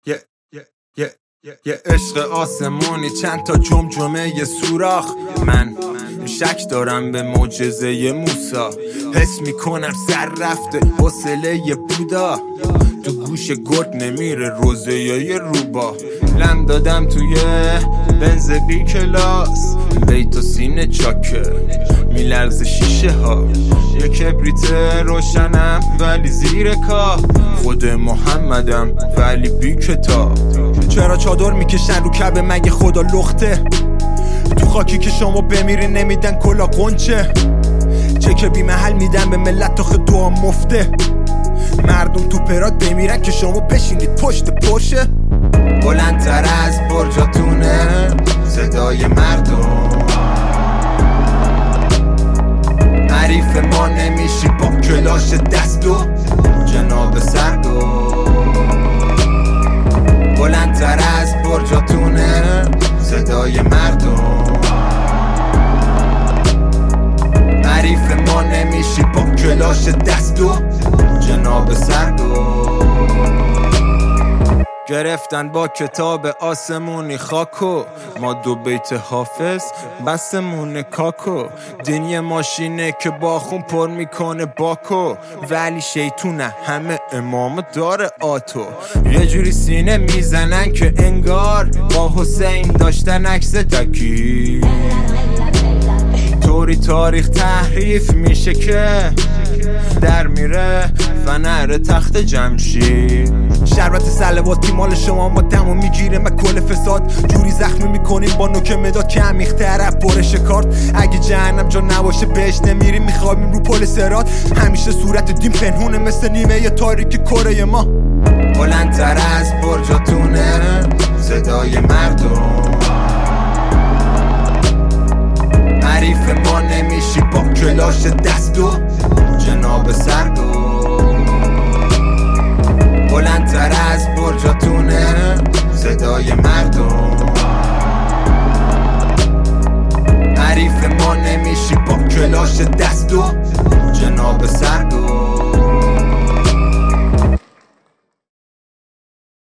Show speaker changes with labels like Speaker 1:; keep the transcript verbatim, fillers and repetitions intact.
Speaker 1: یه یه یه عشق آسمونی چند تا جمجمه یه سوراخ. من شک دارم به معجزه موسی، حس میکنم سر رفته حوصله یه بودا، تو گوش گرد نمیره روزه یه روبا. لم دادم توی بنز بی کلاس، بیت و سینه چاکه میلرز شیشه ها، یه کبریت روشنم ولی زیر کاه، خود محمدم ولی بی کتاب. چرا چادر میکشن رو کعبه مگه خدا لخته؟ تو خاکی که شما بمیری نمیدن کلا قنچه، چه که بی محل میدن به ملت تا دعا مفته. مردم تو پراد بمیرن که شما بشینید پشت پرشه. بلندتر از برجاتونه صدای مردم، حریف ما نمیشی با کلاش دست و جناب سردو. بلندتر از برجاتونه صدای مردم، حریف ما نمیشی با کلاش دست و جناب سردو. گرفتن با کتاب آسمونی خاکو، ما دو بیت حافظ بسمون کاکو. دین یه ماشینه که با خون پر میکنه باکو، ولی شیطونه همه امام داره آتو. یه جوری سینه میزنن که انگار با حسین داشتن عکس دکی، طوری تاریخ تحریف میشه که در میره فنر تخت جمشید. شربت سلواتی مال شما ما دمو میگیره من کل فساد، جوری زخمی میکنیم با نوک مداد که عمیق‌تر از برش کارت. اگه جهنم جا نباشه بهش نمیریم، میخوابیم رو پل صراط. همیشه صورت دین پنهونه مثل نیمه ی تاریک کره ما. بلندتر از برجاتونه صدای مردم، حریف ما نمیشی با کلاش دست و جناب سردو. بلندتر از برجاتونه صدای مردم، حریف ما نمیشی با کلاش دست و